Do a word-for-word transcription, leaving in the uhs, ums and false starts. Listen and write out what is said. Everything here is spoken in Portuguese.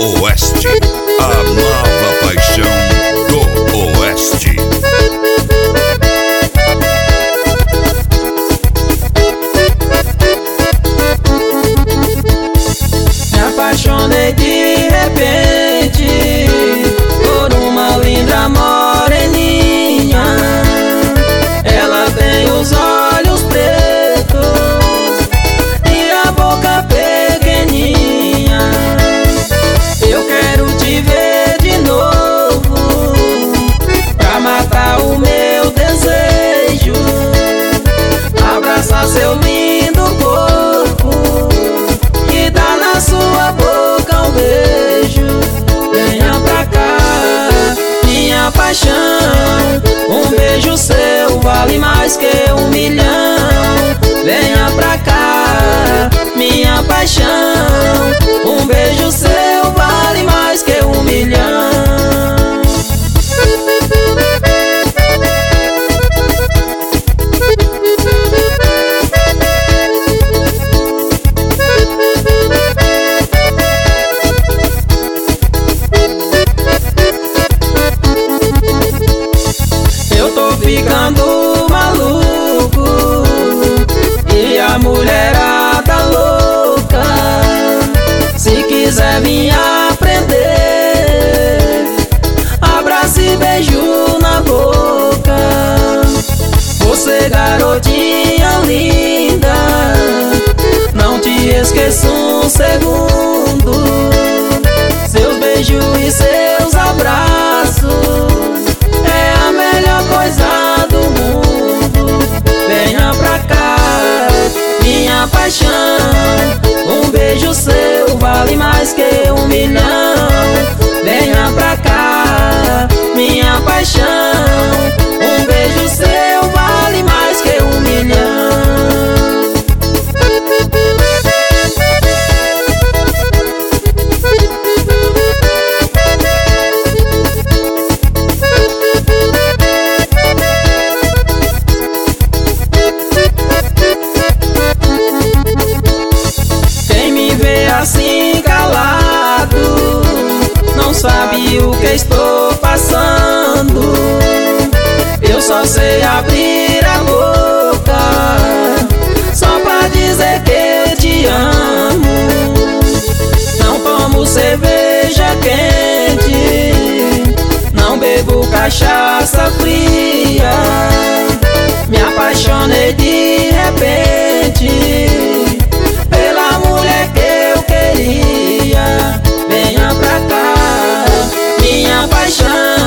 Oeste, a nova paixão do Oeste. Me apaixonei de repente por uma linda moreninha. Ela tem os olhos pretos e a boca pequeninha. Eu quero te ver de novo pra matar o meu desejo, abraçar seu lindo corpo e dar na sua boca um beijo. Venha pra cá, minha paixão, um beijo seu vale mais que um milhão. Venha pra cá, minha paixão, um beijo seu vale mais que um milhão. Eu tô ficando maluco e a mulherada louca. Se quiser me aprender, abraço e beijo na boca. Você, garotinha linda, não te esqueço um segundo. Seus beijos e seus abraços é a melhor coisa do mundo. Venha pra cá, minha paixão, um beijo seu vale mais que um milhão. Venha pra cá, minha paixão, um beijo seu vale mais que um milhão. Assim calado, não sabe o que estou passando. Eu só sei abrir a boca só pra dizer que te amo. Não tomo cerveja quente, não bebo cachaça fria. Me apaixonei de repente pela mulher que eu queria. Venha pra cá, minha paixão,